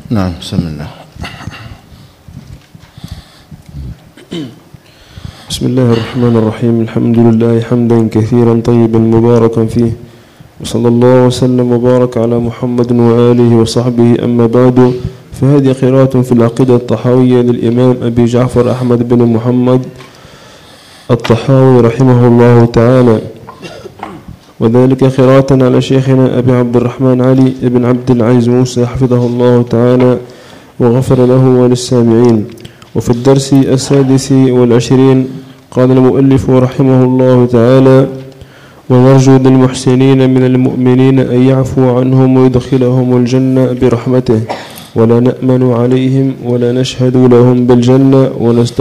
نعم، بسم الله. بسم الله الرحمن الرحيم. الحمد لله حمدا كثيرا طيبا مباركا فيه، وصلى الله وسلم وبارك على محمد وآله وصحبه. أما بعد، فهذه قراءة في العقيدة الطحاوية للإمام أبي جعفر أحمد بن محمد الطحاوي رحمه الله تعالى، وذلك قراءة على شيخنا أبي عبد الرحمن علي بن عبد العزيز موسى حفظه الله تعالى وغفر له وللسامعين. وفي الدرس 26 قال المؤلف رحمه الله تعالى: ونرجو للمحسنين من المؤمنين أن يعفو عنهم ويدخلهم الجنة برحمته، ولا نأمن عليهم ولا نشهد لهم بالجنة،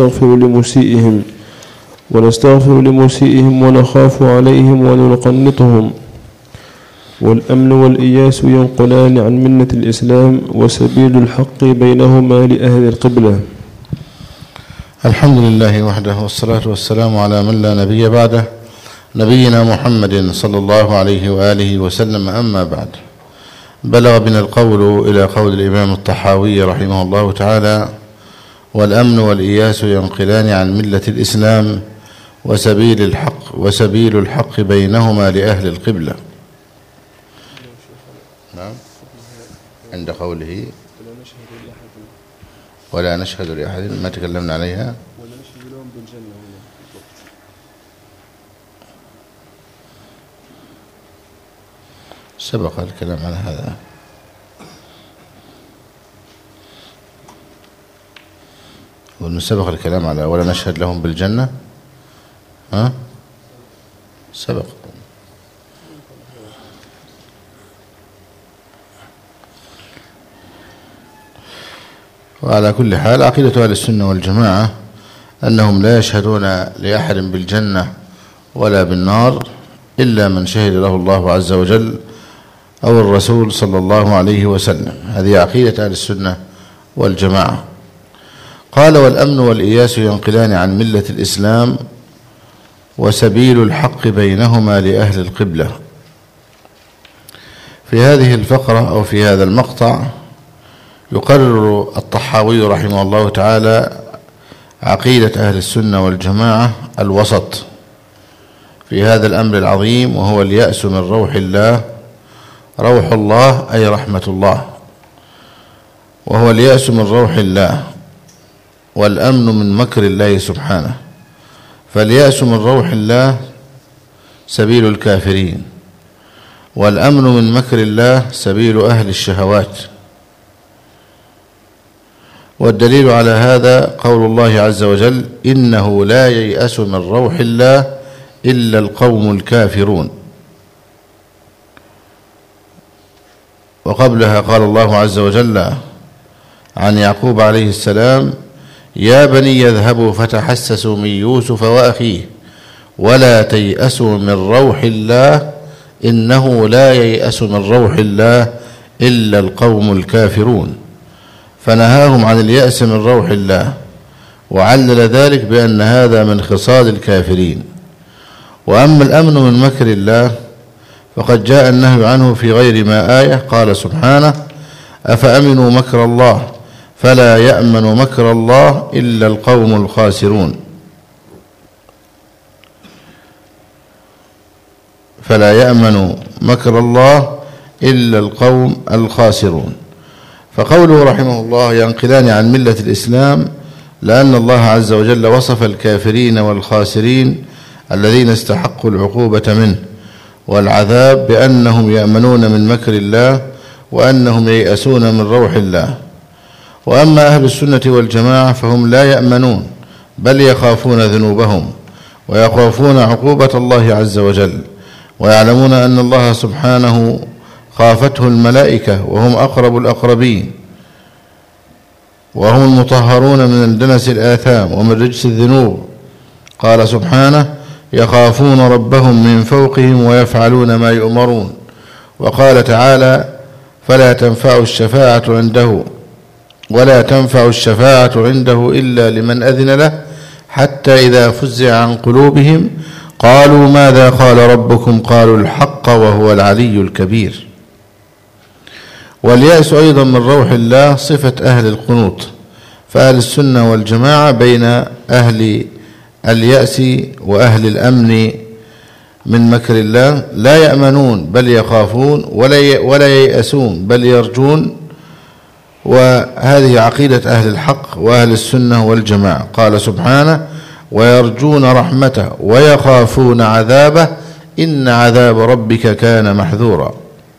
ونستغفر لمسيئهم ونخاف عليهم ونقنطهم. والأمن والإياس ينقلان عن منة الإسلام، وسبيل الحق بينهما لأهل القبلة. الحمد لله وحده، والصلاة والسلام على من لا نبي بعده، نبينا محمد صلى الله عليه وآله وسلم. أما بعد، بلغ بنا القول إلى قول الإمام الطحاوي رحمه الله تعالى: والأمن والإياس ينقلان عن ملة الإسلام، وسبيل الحق بينهما لأهل القبلة. نعم، عند قوله ولا نشهد لأحد، ما تكلمنا عليها، ولا نشهد لهم بالجنة. سبق الكلام على هذا. سبق الكلام على ولا نشهد لهم بالجنة. سبق. وعلى كل حال، عقيدة أهل السنة والجماعة أنهم لا يشهدون لأحد بالجنة ولا بالنار إلا من شهد له الله عز وجل أو الرسول صلى الله عليه وسلم. هذه عقيدة أهل السنة والجماعة. قال: والأمن والإياس ينقلان عن ملة الإسلام، وسبيل الحق بينهما لأهل القبلة. في هذه الفقرة أو في هذا المقطع يقرر الطحاوي رحمه الله تعالى عقيدة أهل السنة والجماعة الوسط في هذا الأمر العظيم، وهو اليأس من روح الله. روح الله أي رحمة الله، وهو اليأس من روح الله، والأمن من مكر الله سبحانه. فاليأس من روح الله سبيل الكافرين، والأمن من مكر الله سبيل أهل الشهوات. والدليل على هذا قول الله عز وجل: إنه لا ييأس من روح الله إلا القوم الكافرون. وقبلها قال الله عز وجل عن يعقوب عليه السلام: يا بني يذهبوا فتحسسوا من يوسف وأخيه ولا تيأسوا من روح الله إنه لا ييأس من روح الله إلا القوم الكافرون. فنهاهم عن اليأس من روح الله، وعلل ذلك بأن هذا من خصال الكافرين. وأما الأمن من مكر الله فقد جاء النهي عنه في غير ما آية. قال سبحانه: أفأمنوا مكر الله فلا يأمن مكر الله إلا القوم الخاسرون. فلا يأمن مكر الله إلا القوم الخاسرون. فقوله رحمه الله ينقلان عن ملة الإسلام لأن الله عز وجل وصف الكافرين والخاسرين الذين استحقوا العقوبة منه والعذاب بأنهم يأمنون من مكر الله، وأنهم ييأسون من روح الله. وأما أهل السنة والجماعة فهم لا يأمنون، بل يخافون ذنوبهم ويخافون عقوبة الله عز وجل، ويعلمون أن الله سبحانه خافته الملائكة وهم أقرب الأقربين، وهم المطهرون من دنس الآثام ومن رجس الذنوب. قال سبحانه: يخافون ربهم من فوقهم ويفعلون ما يؤمرون. وقال تعالى: ولا تنفع الشفاعة عنده إلا لمن أذن له، حتى إذا فزع عن قلوبهم قالوا ماذا قال ربكم؟ قالوا الحق وهو العلي الكبير. واليأس أيضا من روح الله صفة أهل القنوط، فأهل السنة والجماعة بين أهل اليأس وأهل الأمن من مكر الله، لا يأمنون بل يخافون، ولا ييأسون بل يرجون، وهذه عقيدة أهل الحق وأهل السنة والجماعة. قال سبحانه: ويرجون رحمته ويخافون عذابه إن عذاب ربك كان محذورا.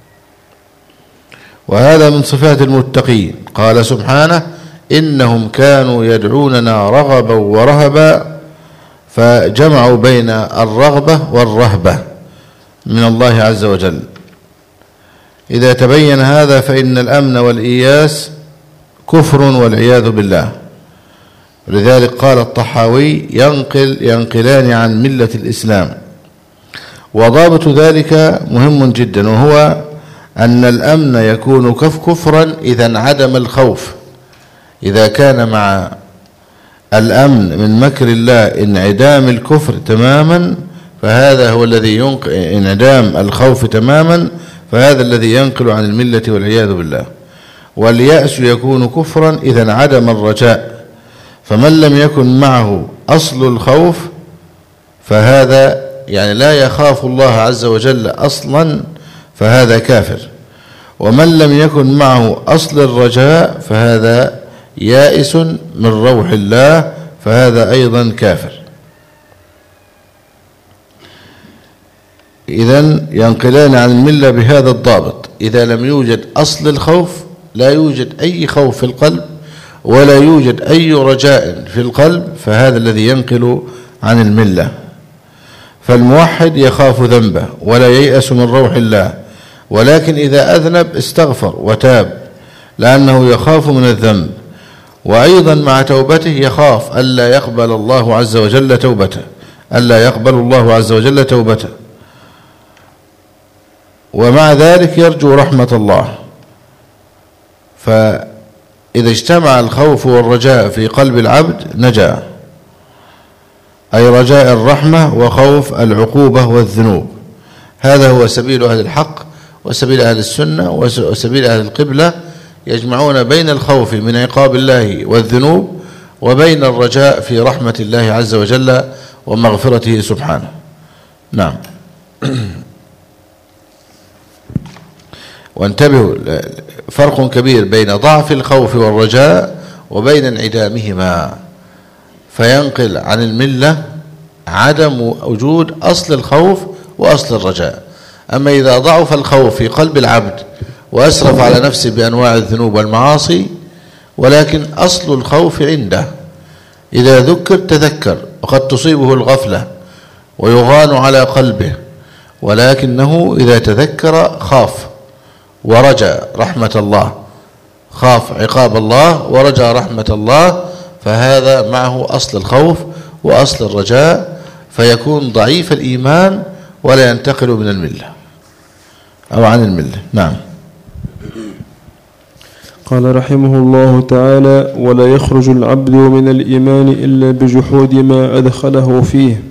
وهذا من صفات المتقين. قال سبحانه: إنهم كانوا يدعوننا رغبا ورهبا، فجمعوا بين الرغبة والرهبة من الله عز وجل. إذا تبين هذا فإن الأمن والإياس كفر والعياذ بالله. لذلك قال الطحاوي: ينقلان عن ملة الإسلام. وضابط ذلك مهم جدا، وهو أن الأمن يكون كفرا إذا انعدم الخوف. إذا كان مع الأمن من مكر الله انعدام الكفر تماما، فهذا هو الذي انعدام الخوف تماما، فهذا الذي ينقل عن الملة والعياذ بالله. واليأس يكون كفرا إذا انعدم الرجاء، فمن لم يكن معه أصل الخوف فهذا يعني لا يخاف الله عز وجل أصلا، فهذا كافر. ومن لم يكن معه أصل الرجاء فهذا يائس من روح الله، فهذا أيضا كافر. إذن ينقلان عن الملة بهذا الضابط: إذا لم يوجد أصل الخوف، لا يوجد أي خوف في القلب ولا يوجد أي رجاء في القلب، فهذا الذي ينقل عن الملة. فالموحد يخاف ذنبه ولا ييأس من روح الله، ولكن إذا أذنب استغفر وتاب لأنه يخاف من الذنب، وأيضا مع توبته يخاف ألا يقبل الله عز وجل توبته، ألا يقبل الله عز وجل توبته، ومع ذلك يرجو رحمة الله. فإذا اجتمع الخوف والرجاء في قلب العبد نجا، أي رجاء الرحمة وخوف العقوبة والذنوب. هذا هو سبيل أهل الحق وسبيل أهل السنة وسبيل أهل القبلة، يجمعون بين الخوف من عقاب الله والذنوب وبين الرجاء في رحمة الله عز وجل ومغفرته سبحانه. نعم. وانتبهوا، فرق كبير بين ضعف الخوف والرجاء وبين انعدامهما، فينقل عن الملة عدم وجود أصل الخوف وأصل الرجاء. أما إذا ضعف الخوف في قلب العبد وأسرف على نفسه بأنواع الذنوب والمعاصي، ولكن أصل الخوف عنده، إذا ذكر تذكر، وقد تصيبه الغفلة ويغان على قلبه، ولكنه إذا تذكر خاف ورجى رحمة الله، خاف عقاب الله ورجى رحمة الله، فهذا معه أصل الخوف وأصل الرجاء، فيكون ضعيف الإيمان ولا ينتقل من الملة أو عن الملة. نعم. قال رحمه الله تعالى: ولا يخرج العبد من الإيمان إلا بجحود ما أدخله فيه.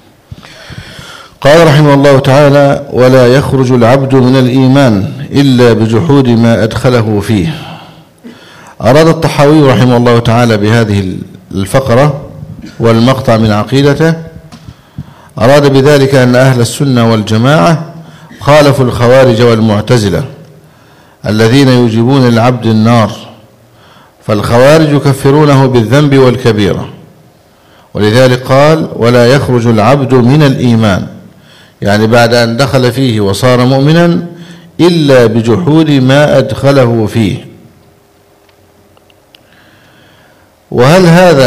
قال رحمه الله تعالى: ولا يخرج العبد من الإيمان إلا بجحود ما أدخله فيه. أراد الطحاوي رحمه الله تعالى بهذه الفقرة والمقطع من عقيدته، أراد بذلك أن أهل السنة والجماعة خالفوا الخوارج والمعتزلة الذين يوجبون العبد النار، فالخوارج يكفرونه بالذنب والكبيرة، ولذلك قال: ولا يخرج العبد من الإيمان، يعني بعد أن دخل فيه وصار مؤمنا، إلا بجحود ما أدخله فيه. وهل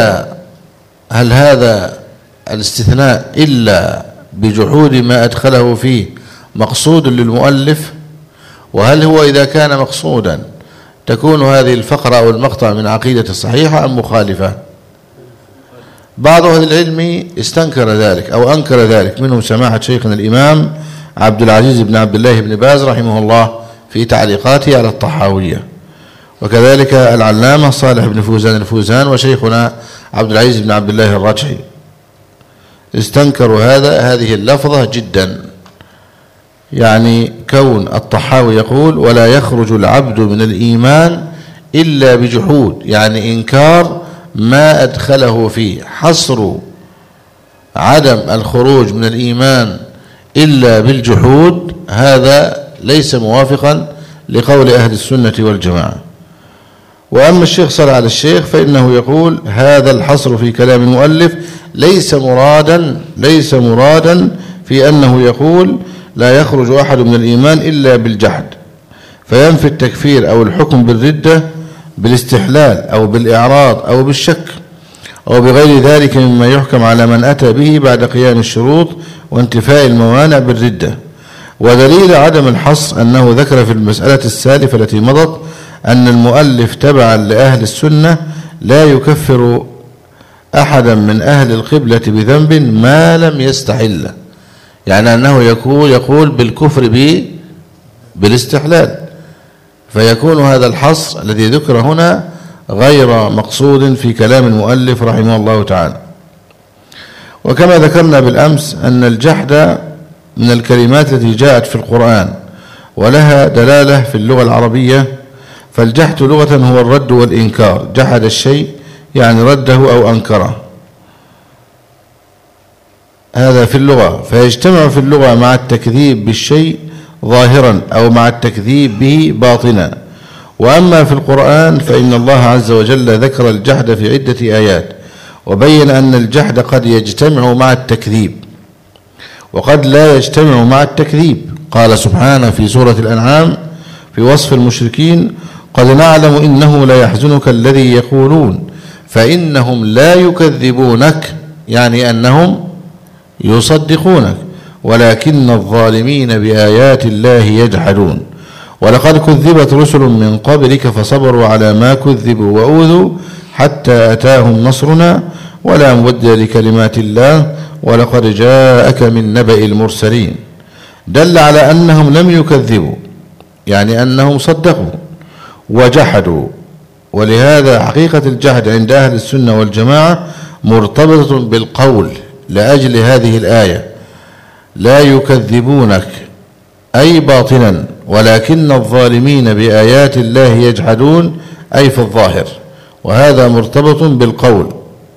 هذا الاستثناء إلا بجحود ما أدخله فيه مقصود للمؤلف؟ وهل هو إذا كان مقصودا تكون هذه الفقرة أو المقطع من عقيدة الصحيحة أم مخالفة؟ بعض أهل العلم استنكر ذلك أو أنكر ذلك، منهم سماحة شيخنا الإمام عبد العزيز بن عبد الله بن باز رحمه الله في تعليقاته على الطحاوية، وكذلك العلامة صالح بن فوزان الفوزان وشيخنا عبد العزيز بن عبد الله الرجحي استنكروا هذه اللفظة جدا، يعني كون الطحاوي يقول ولا يخرج العبد من الإيمان إلا بجحود، يعني إنكار ما أدخله فيه. حصر عدم الخروج من الإيمان إلا بالجحود هذا ليس موافقا لقول أهل السنة والجماعة. وأما الشيخ صلى على الشيخ فإنه يقول هذا الحصر في كلام المؤلف ليس مرادا في أنه يقول لا يخرج أحد من الإيمان إلا بالجحد، فينفي التكفير أو الحكم بالردة بالاستحلال أو بالإعراض أو بالشك أو بغير ذلك مما يحكم على من أتى به بعد قيام الشروط وانتفاء الموانع بالردة. ودليل عدم الحصر أنه ذكر في المسألة السالفة التي مضت أن المؤلف تبعا لأهل السنة لا يكفر أحدا من أهل القبلة بذنب ما لم يستحل، يعني أنه يقول بالكفر بالاستحلال، فيكون هذا الحصر الذي ذكر هنا غير مقصود في كلام المؤلف رحمه الله تعالى. وكما ذكرنا بالأمس أن الجحد من الكلمات التي جاءت في القرآن ولها دلالة في اللغة العربية، فالجحد لغة هو الرد والإنكار، جحد الشيء يعني رده أو أنكره، هذا في اللغة، فيجتمع في اللغة مع التكذيب بالشيء ظاهرا أو مع التكذيب به باطنا. وأما في القرآن فإن الله عز وجل ذكر الجحد في عدة آيات وبين أن الجحد قد يجتمع مع التكذيب وقد لا يجتمع مع التكذيب. قال سبحانه في سورة الأنعام في وصف المشركين قد نعلم إنه لا يحزنك الذي يقولون فإنهم لا يكذبونك، يعني أنهم يصدقونك، ولكن الظالمين بآيات الله يجحدون. ولقد كذبت رسل من قبلك فصبروا على ما كذبوا وأوذوا حتى أتاهم نصرنا ولا مبدل لكلمات الله ولقد جاءك من نبأ المرسلين. دل على أنهم لم يكذبوا، يعني أنهم صدقوا وجحدوا. ولهذا حقيقة الجحد عند أهل السنة والجماعة مرتبطة بالقول، لأجل هذه الآية لا يكذبونك أي باطنا، ولكن الظالمين بآيات الله يجحدون أي في الظاهر، وهذا مرتبط بالقول.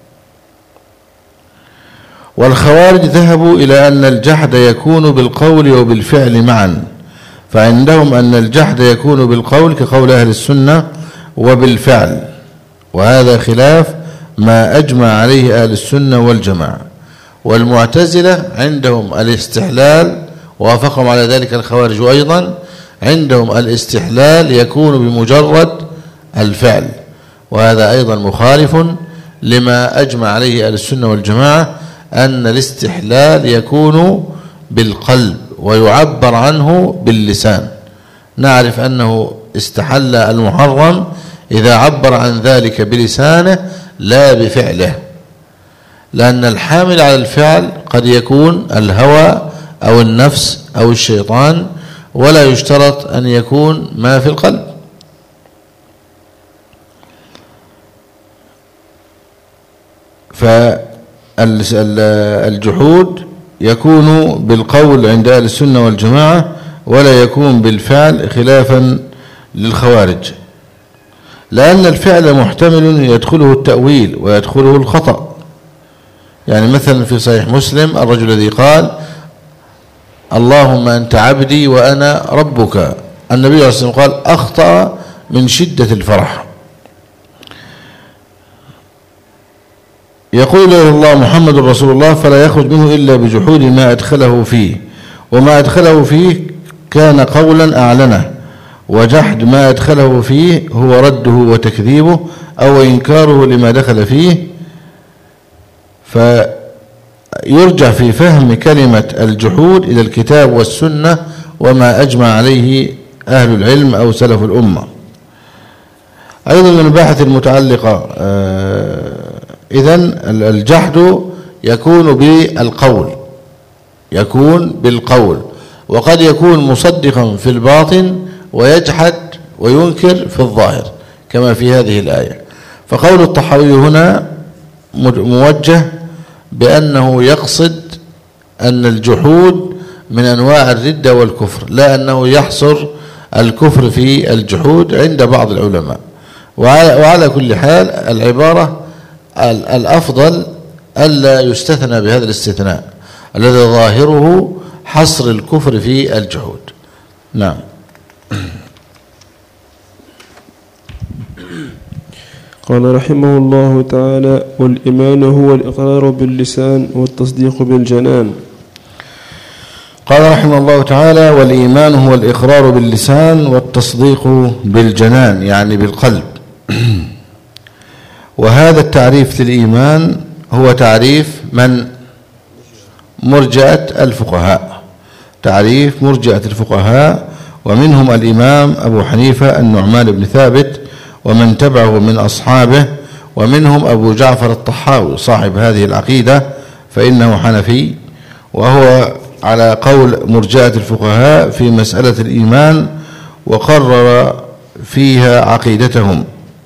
والخوارج ذهبوا إلى أن الجحد يكون بالقول وبالفعل معا، فعندهم أن الجحد يكون بالقول كقول أهل السنة وبالفعل، وهذا خلاف ما أجمع عليه أهل السنة والجماعة. والمعتزلة عندهم الاستحلال، وافقهم على ذلك الخوارج أيضا، عندهم الاستحلال يكون بمجرد الفعل، وهذا أيضا مخالف لما أجمع عليه أهل السنة والجماعة أن الاستحلال يكون بالقلب ويعبر عنه باللسان. نعرف أنه استحل المحرم إذا عبر عن ذلك بلسانه لا بفعله، لأن الحامل على الفعل قد يكون الهوى أو النفس أو الشيطان، ولا يشترط أن يكون ما في القلب. فالجحود يكون بالقول عند أهل السنة والجماعة ولا يكون بالفعل خلافا للخوارج، لأن الفعل محتمل يدخله التأويل ويدخله الخطأ. يعني مثلا في صحيح مسلم الرجل الذي قال اللهم أنت عبدي وأنا ربك، النبي صلى الله عليه وسلم قال أخطأ من شدة الفرح. يقول الله محمد رسول الله فلا يخرج منه إلا بجحود ما أدخله فيه، وما أدخله فيه كان قولا أعلنه، وجحد ما أدخله فيه هو رده وتكذيبه أو إنكاره لما دخل فيه. فيرجع في فهم كلمة الجحود إلى الكتاب والسنة وما أجمع عليه أهل العلم أو سلف الأمة. أيضا من الباحث المتعلقة إذن الجحد يكون بالقول، يكون بالقول، وقد يكون مصدقا في الباطن ويجحد وينكر في الظاهر كما في هذه الآية. فقول الطحاوي هنا موجه بأنه يقصد أن الجحود من أنواع الردة والكفر، لا أنه يحصر الكفر في الجحود عند بعض العلماء. وعلى كل حال العبارة الأفضل ألا يستثنى بهذا الاستثناء الذي ظاهره حصر الكفر في الجحود. نعم. قال رحمه الله تعالى: والإيمان هو الإقرار باللسان والتصديق بالجنان. قال رحمه الله تعالى: والإيمان هو الإقرار باللسان والتصديق بالجنان، يعني بالقلب. وهذا التعريف للإيمان هو تعريف من؟ مرجئة الفقهاء، تعريف مرجئة الفقهاء، ومنهم الإمام أبو حنيفة النعمان بن ثابت ومن تبعه من أصحابه، ومنهم أبو جعفر الطحاوي صاحب هذه العقيدة فإنه حنفي، وهو على قول مرجئة الفقهاء في مسألة الإيمان وقرر فيها عقيدتهم.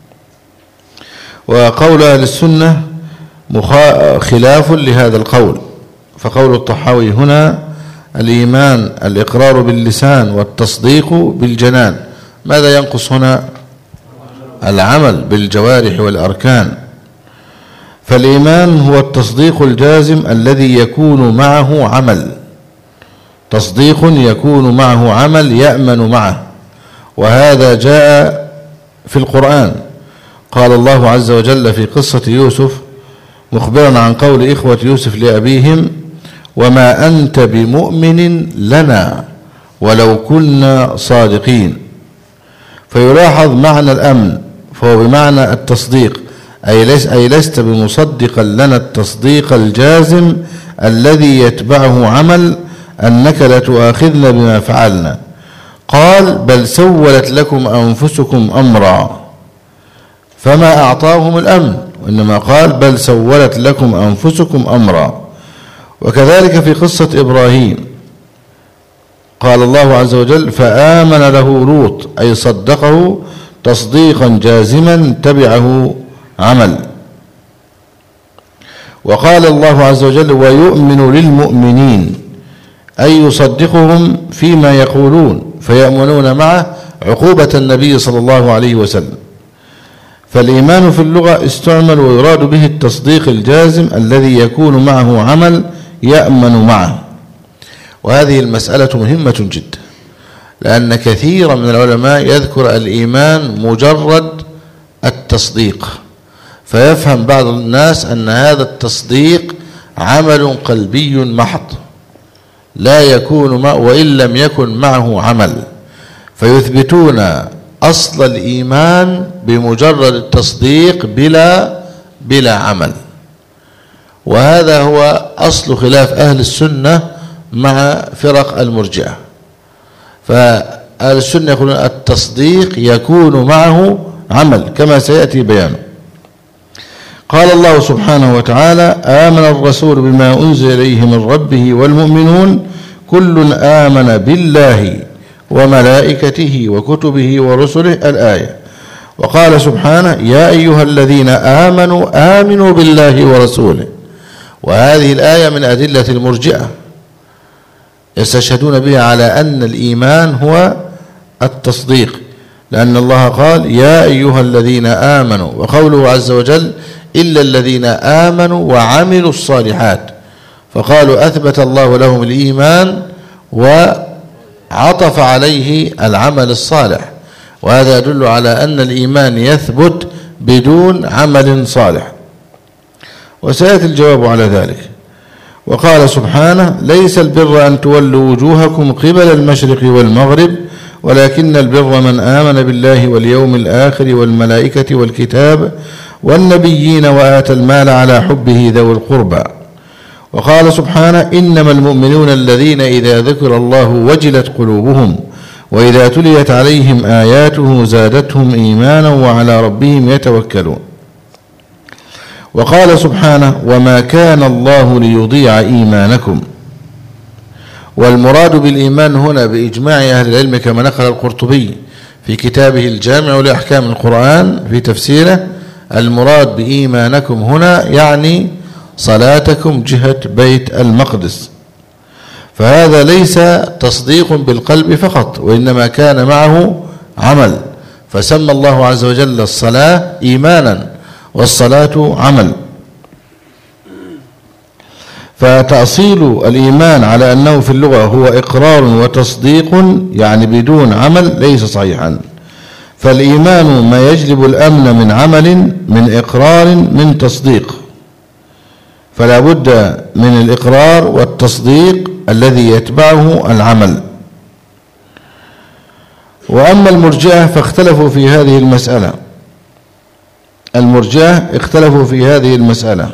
وقول أهل السنة خلاف لهذا القول، فقول الطحاوي هنا الإيمان الإقرار باللسان والتصديق بالجنان. ماذا ينقص هنا؟ العمل بالجوارح والأركان. فالإيمان هو التصديق الجازم الذي يكون معه عمل، تصديق يكون معه عمل يأمن معه، وهذا جاء في القرآن. قال الله عز وجل في قصة يوسف مخبرا عن قول إخوة يوسف لأبيهم: وما أنت بمؤمن لنا ولو كنا صادقين. فيلاحظ معنى الأمن، فهو بمعنى التصديق، أي لست بمصدقا لنا التصديق الجازم الذي يتبعه عمل أنك لا تؤاخذنا بما فعلنا. قال: بل سولت لكم أنفسكم أمرا، فما أعطاهم الأمن، وإنما قال: بل سولت لكم أنفسكم أمرا. وكذلك في قصة إبراهيم قال الله عز وجل: فآمن له لوط، أي صدقه تصديقا جازما تبعه عمل. وقال الله عز وجل: ويؤمن للمؤمنين، أي يصدقهم فيما يقولون فيأمنون معه عقوبة النبي صلى الله عليه وسلم. فالإيمان في اللغة استعمل ويراد به التصديق الجازم الذي يكون معه عمل يأمن معه. وهذه المسألة مهمة جدا، لأن كثيرا من العلماء يذكر الإيمان مجرد التصديق، فيفهم بعض الناس أن هذا التصديق عمل قلبي محض لا يكون وإن لم يكن معه عمل، فيثبتون أصل الإيمان بمجرد التصديق بلا عمل. وهذا هو أصل خلاف أهل السنة مع فرق المرجئة. فأهل السنة يقولون التصديق يكون معه عمل كما سيأتي بيانه. قال الله سبحانه وتعالى: آمن الرسول بما أنزل إليه من ربه والمؤمنون كل آمن بالله وملائكته وكتبه ورسله، الآية. وقال سبحانه: يا أيها الذين آمنوا آمنوا بالله ورسوله. وهذه الآية من أدلة المرجئة، يستشهدون بها على أن الإيمان هو التصديق، لأن الله قال: يا أيها الذين آمنوا، وقوله عز وجل: إلا الذين آمنوا وعملوا الصالحات، فقالوا أثبت الله لهم الإيمان وعطف عليه العمل الصالح، وهذا يدل على أن الإيمان يثبت بدون عمل صالح، وسيأتي الجواب على ذلك. وقال سبحانه: ليس البر أن تولوا وجوهكم قبل المشرق والمغرب ولكن البر من آمن بالله واليوم الآخر والملائكة والكتاب والنبيين وآتى المال على حبه ذوي القربى. وقال سبحانه: إنما المؤمنون الذين إذا ذكر الله وجلت قلوبهم وإذا تليت عليهم آياته زادتهم إيمانا وعلى ربهم يتوكلون. وقال سبحانه: وما كان الله ليضيع إيمانكم. والمراد بالإيمان هنا بإجماع أهل العلم كما نقل القرطبي في كتابه الجامع لأحكام القرآن في تفسيره: المراد بإيمانكم هنا يعني صلاتكم جهة بيت المقدس. فهذا ليس تصديق بالقلب فقط، وإنما كان معه عمل، فسمى الله عز وجل الصلاة إيمانا والصلاة عمل. فتأصيل الإيمان على أنه في اللغة هو إقرار وتصديق يعني بدون عمل ليس صحيحا، فالإيمان ما يجلب الأمن من عمل، من إقرار، من تصديق، فلا بد من الإقرار والتصديق الذي يتبعه العمل. وأما المرجئة فاختلفوا في هذه المسألة، المرجئة اختلفوا في هذه المسألة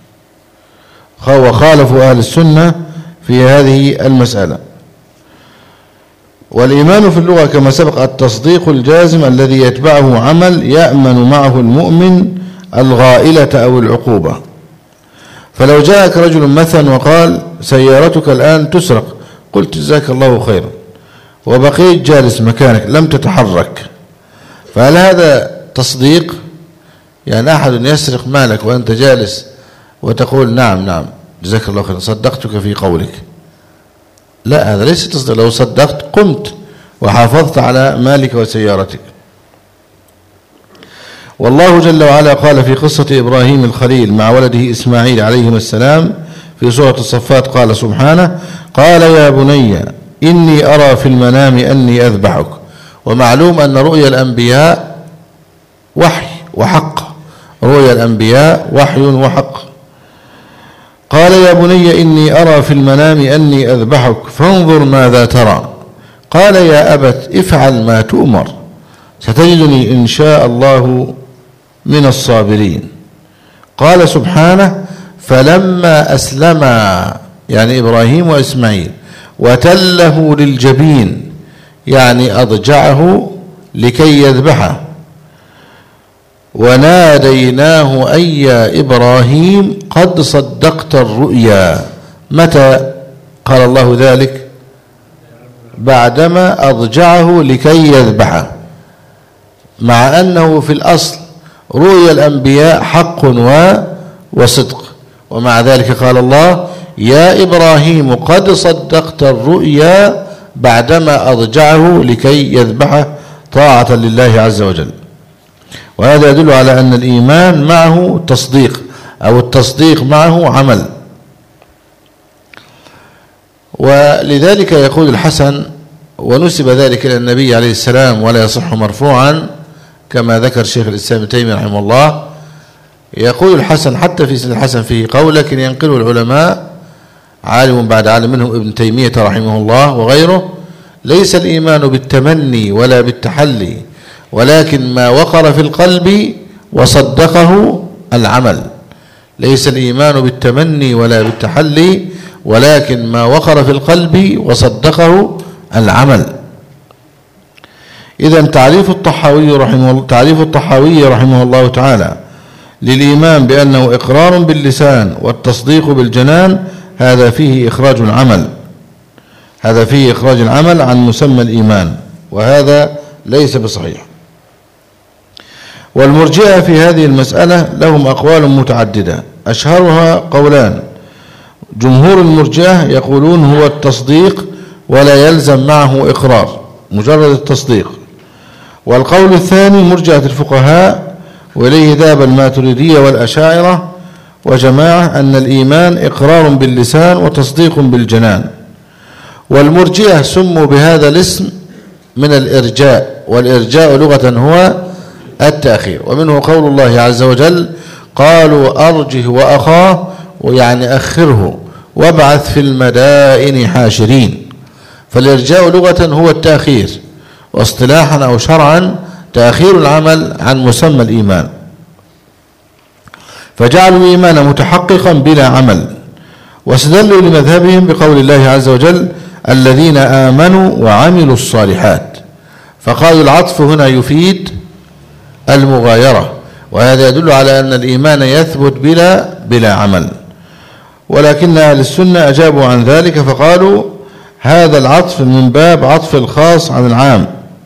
وخالفوا أهل السنة في هذه المسألة. والإيمان في اللغة كما سبق التصديق الجازم الذي يتبعه عمل يأمن معه المؤمن الغائلة أو العقوبة. فلو جاءك رجل مثلا وقال سيارتك الآن تسرق، قلت جزاك الله خيرا، وبقيت جالس مكانك لم تتحرك، فهل هذا تصديق؟ يعني أحد يسرق مالك وأنت جالس وتقول نعم نعم جزاك الله خيرا صدقتك في قولك؟ لا، هذا ليس تصديق. لو صدقت قمت وحافظت على مالك وسيارتك. والله جل وعلا قال في قصة إبراهيم الخليل مع ولده إسماعيل عليهما السلام في سورة الصفات، قال سبحانه: قال يا بني إني أرى في المنام أني أذبحك. ومعلوم أن رؤيا الأنبياء وحي وحق، رؤيا الأنبياء وحي وحق. قال يا بني إني أرى في المنام أني أذبحك فانظر ماذا ترى. قال يا أبت افعل ما تؤمر ستجدني إن شاء الله من الصابرين. قال سبحانه: فلما أسلما يعني إبراهيم وإسماعيل وتله للجبين يعني أضجعه لكي يذبحه، وناديناه أي يا إبراهيم قد صدقت الرؤيا. متى قال الله ذلك؟ بعدما أضجعه لكي يذبحه، مع أنه في الأصل رؤيا الأنبياء حق وصدق، ومع ذلك قال الله: يا إبراهيم قد صدقت الرؤيا بعدما أضجعه لكي يذبحه طاعة لله عز وجل. وهذا يدل على أن الإيمان معه تصديق، أو التصديق معه عمل. ولذلك يقول الحسن، ونسب ذلك إلى النبي عليه السلام ولا يصح مرفوعا كما ذكر شيخ الإسلام ابن تيمية رحمه الله، يقول الحسن حتى في سن الحسن فيه قول، لكن ينقله العلماء عالم بعد عالم منهم ابن تيمية رحمه الله وغيره: ليس الإيمان بالتمني ولا بالتحلي، ولكن ما وقر في القلب وصدقه العمل. ليس الإيمان بالتمني ولا بالتحلي، ولكن ما وقر في القلب وصدقه العمل. إذن تعريف الطحاوي رحمه الله تعالى للإيمان بأنه إقرار باللسان والتصديق بالجنان، هذا فيه إخراج العمل، هذا فيه إخراج العمل عن مسمى الإيمان، وهذا ليس بصحيح. والمرجئة في هذه المسألة لهم أقوال متعددة، أشهرها قولان: جمهور المرجئة يقولون هو التصديق ولا يلزم معه إقرار، مجرد التصديق. والقول الثاني مرجئة الفقهاء، وإليه ذهب الماتريدية والأشاعرة وجماعة، أن الإيمان إقرار باللسان وتصديق بالجنان. والمرجئة سموا بهذا الاسم من الإرجاء، والإرجاء لغة هو التأخير، ومنه قول الله عز وجل: قالوا أرجه وأخاه، ويعني أخره وابعث في المدائن حاشرين. فالإرجاء لغة هو التأخير، واصطلاحا أو شرعا تأخير العمل عن مسمى الإيمان، فجعلوا الإيمان متحققا بلا عمل. واستدلوا لمذهبهم بقول الله عز وجل: الذين آمنوا وعملوا الصالحات، فقالوا العطف هنا يفيد المغايرة، وهذا يدل على أن الإيمان يثبت بلا عمل. ولكن أهل السنة أجابوا عن ذلك فقالوا: هذا العطف من باب عطف الخاص عن العام،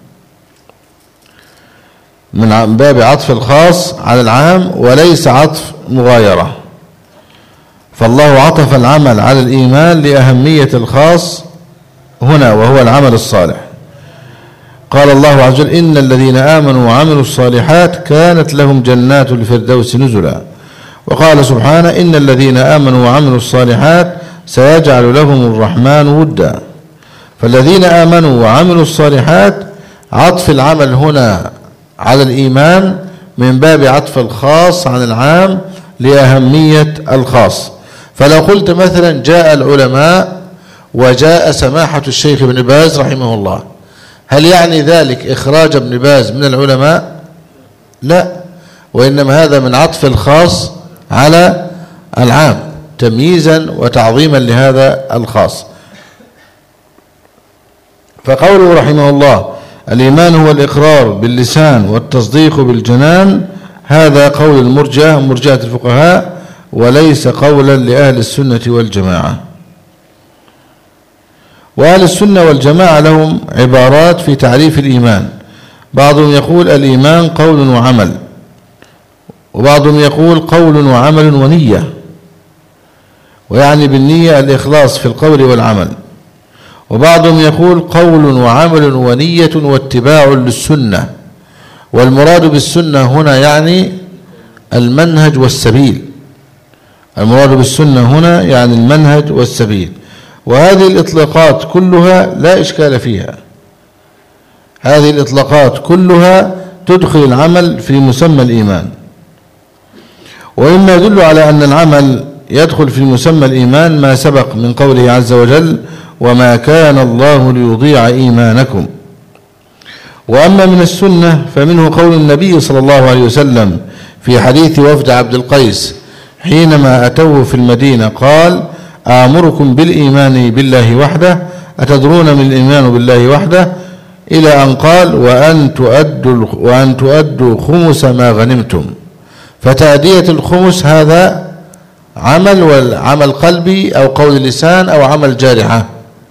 من باب عطف الخاص على العام، وليس عطف مغايرة. فالله عطف العمل على الإيمان لأهمية الخاص هنا وهو العمل الصالح. قال الله عز وجل: إن الذين آمنوا وعملوا الصالحات كانت لهم جنات الفردوس نزلا. وقال سبحانه: إن الذين آمنوا وعملوا الصالحات سيجعل لهم الرحمن ودا. فالذين آمنوا وعملوا الصالحات عطف العمل هنا على الإيمان من باب عطف الخاص عن العام لأهمية الخاص. فلو قلت مثلا جاء العلماء وجاء سماحة الشيخ ابن باز رحمه الله، هل يعني ذلك إخراج ابن باز من العلماء؟ لا، وإنما هذا من عطف الخاص على العام تمييزا وتعظيما لهذا الخاص. فقوله رحمه الله: الإيمان هو الإقرار باللسان والتصديق بالجنان، هذا قول المرجئة ومرجئة الفقهاء، وليس قولا لأهل السنة والجماعة. وأهل السنة والجماعة لهم عبارات في تعريف الإيمان. بعضهم يقول الإيمان قول وعمل، وبعضهم يقول قول وعمل ونية، ويعني بالنية الإخلاص في القول والعمل. وبعضهم يقول قول وعمل ونية واتباع للسنة، والمراد بالسنة هنا يعني المنهج والسبيل. المراد بالسنة هنا يعني المنهج والسبيل. وهذه الإطلاقات كلها لا إشكال فيها، هذه الإطلاقات كلها تدخل العمل في مسمى الإيمان. ومما يدل على أن العمل يدخل في مسمى الإيمان ما سبق من قوله عز وجل: وما كان الله ليضيع إيمانكم. وأما من السنة فمنه قول النبي صلى الله عليه وسلم في حديث وفد عبد القيس حينما أتوه في المدينة قال: آمركم بالإيمان بالله وحده، أتدرون من الإيمان بالله وحده؟ إلى أن قال: وأن تؤدوا خمس ما غنمتم. فتأدية الخمس هذا عمل، والعمل قلبي أو قول لسان أو عمل جارحة.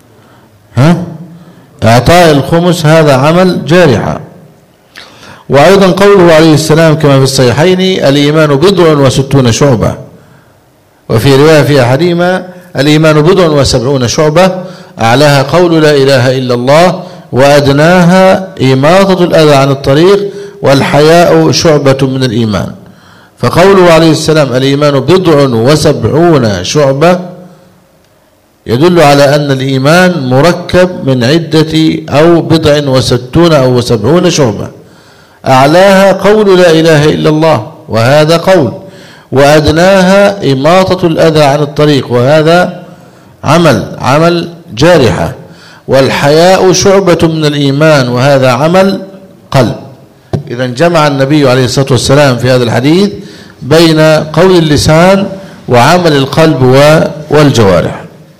إعطاء الخمس هذا عمل جارحة. وأيضا قوله عليه السلام كما في الصحيحين: الإيمان 69 شعبة. وفي رواية في أحدهما: الإيمان 70 شعبة، أعلاها قول لا إله إلا الله، وأدناها إماطة الأذى عن الطريق، والحياء شعبة من الإيمان. فقوله عليه السلام الإيمان 70 شعبة يدل على أن الإيمان مركب من عدة أو 69 أو 70 شعبة، أعلاها قول لا إله إلا الله وهذا قول، وأدناها إماطة الأذى عن الطريق وهذا عمل جارحة، والحياء شعبة من الإيمان وهذا عمل قلب. إذا جمع النبي عليه الصلاة والسلام في هذا الحديث بين قول اللسان وعمل القلب والجوارح.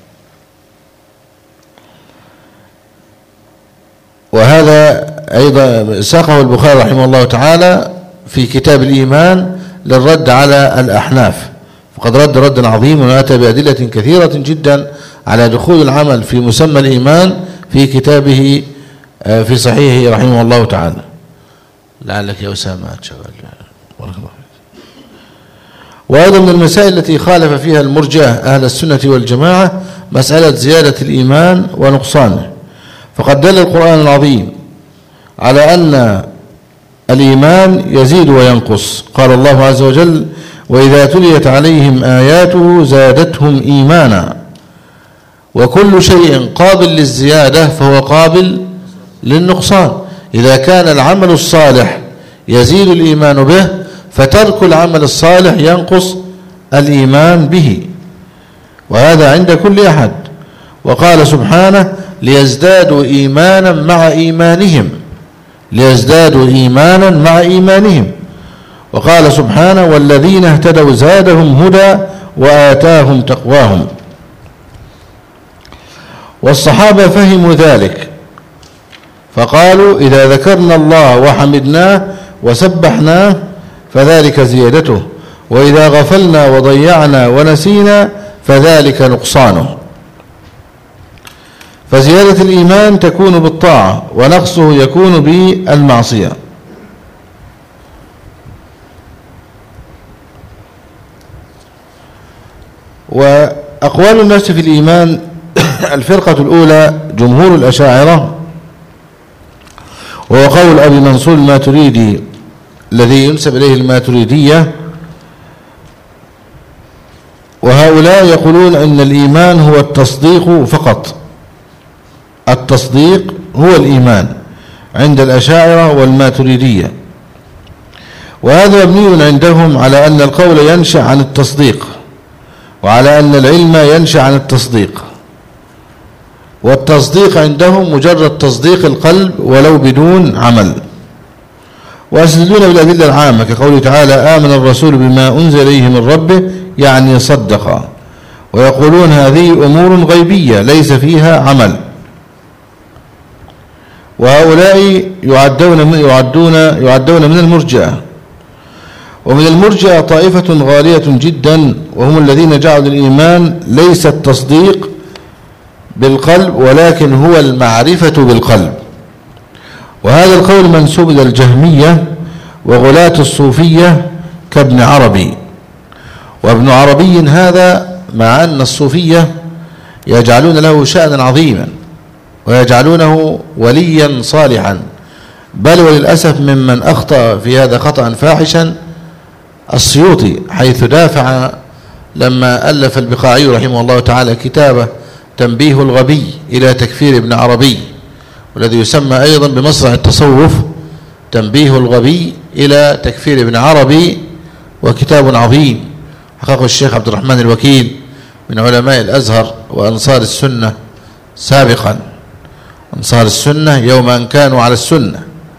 وهذا أيضا ساقه البخاري رحمه الله تعالى في كتاب الإيمان للرد على الأحناف، فقد رد ردا عظيما وأتى بأدلة كثيرة جدا على دخول العمل في مسمى الإيمان في كتابه في صحيحه رحمه الله تعالى. لعلك يا أسامة شغال. بارك الله. وأيضا من المسائل التي خالف فيها المرجئة أهل السنة والجماعة مسألة زيادة الإيمان ونقصانه. فقد دل القرآن العظيم على أن الإيمان يزيد وينقص. قال الله عز وجل: وإذا تليت عليهم آياته زادتهم إيمانا. وكل شيء قابل للزيادة فهو قابل للنقصان. إذا كان العمل الصالح يزيد الإيمان به، فترك العمل الصالح ينقص الإيمان به، وهذا عند كل أحد. وقال سبحانه: ليزدادوا إيمانا مع إيمانهم، ليزدادوا إيمانا مع إيمانهم. وقال سبحانه: والذين اهتدوا زادهم هدى وآتاهم تقواهم. والصحابة فهموا ذلك فقالوا: إذا ذكرنا الله وحمدناه وسبحناه فذلك زيادته، وإذا غفلنا وضيعنا ونسينا فذلك نقصانه. فزيادة الإيمان تكون بالطاعة، ونقصه يكون بالمعصية. وأقوال الناس في الإيمان الفرقة الأولى جمهور الأشاعرة، وهو قول أبي منصور الماتريدي الذي ينسب إليه الماتريدية، وهؤلاء يقولون أن الإيمان هو التصديق فقط، التصديق هو الإيمان عند الأشاعرة والماتريدية، وهذا مبني عندهم على أن القول ينشأ عن التصديق، وعلى أن العلم ينشأ عن التصديق، والتصديق عندهم مجرد تصديق القلب ولو بدون عمل. ويستدلون بالأدلة العامة كقوله تعالى آمن الرسول بما أنزل إليه من ربه، يعني صدق، ويقولون هذه أمور غيبية ليس فيها عمل. وهؤلاء يعدون من المرجئة، ومن المرجئة طائفة غالية جدا، وهم الذين جعلوا الإيمان ليس التصديق بالقلب ولكن هو المعرفة بالقلب، وهذا القول منسوب إلى الجهمية وغلاة الصوفية كابن عربي. وابن عربي هذا مع أن الصوفية يجعلون له شأنا عظيما ويجعلونه وليا صالحا، بل وللأسف ممن أخطأ في هذا خطأ فاحشا السيوطي، حيث دافع لما ألف البقاعي رحمه الله تعالى كتابه تنبيه الغبي إلى تكفير ابن عربي، والذي يسمى أيضا بمصرع التصوف تنبيه الغبي إلى تكفير ابن عربي، وكتاب عظيم حققه الشيخ عبد الرحمن الوكيل من علماء الأزهر وأنصار السنة سابقا، أنصار السنة يوم أن كانوا على السنة.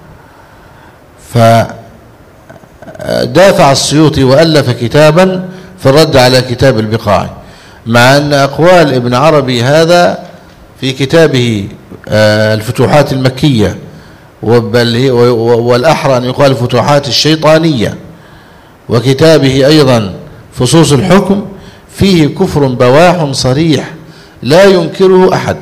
فدافع السيوطي وألف كتابا في الرد على كتاب البقاعي، مع أن أقوال ابن عربي هذا في كتابه الفتوحات المكية، والأحرى أن يقال الفتوحات الشيطانية، وكتابه أيضا فصوص الحكم، فيه كفر بواح صريح لا ينكره أحد.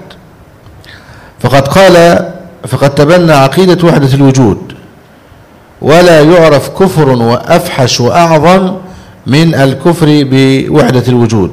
فقد تبنى عقيدة وحدة الوجود، ولا يعرف كفر وأفحش وأعظم من الكفر بوحدة الوجود.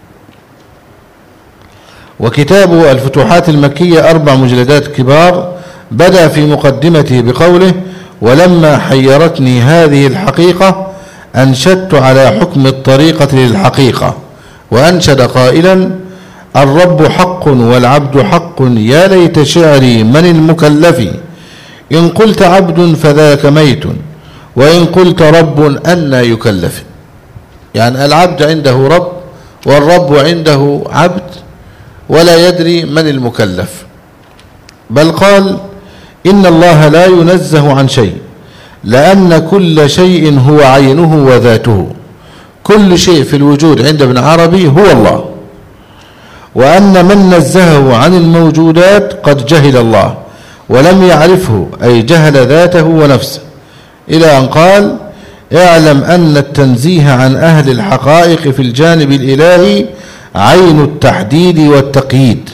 وكتاب الفتوحات المكية 4 مجلدات كبار، بدأ في مقدمته بقوله ولما حيرتني هذه الحقيقة أنشدت على حكم الطريقة للحقيقة، وأنشد قائلا الرب حق والعبد حق، يا ليت شعري من المكلف، إن قلت عبد فذاك ميت، وإن قلت رب أن يكلف. يعني العبد عنده رب والرب عنده عبد، ولا يدري من المكلف. بل قال إن الله لا ينزه عن شيء، لأن كل شيء هو عينه وذاته، كل شيء في الوجود عند ابن عربي هو الله، وأن من نزهه عن الموجودات قد جهل الله ولم يعرفه، أي جهل ذاته ونفسه، إلى أن قال اعلم أن التنزيه عن أهل الحقائق في الجانب الإلهي عين التحديد والتقييد،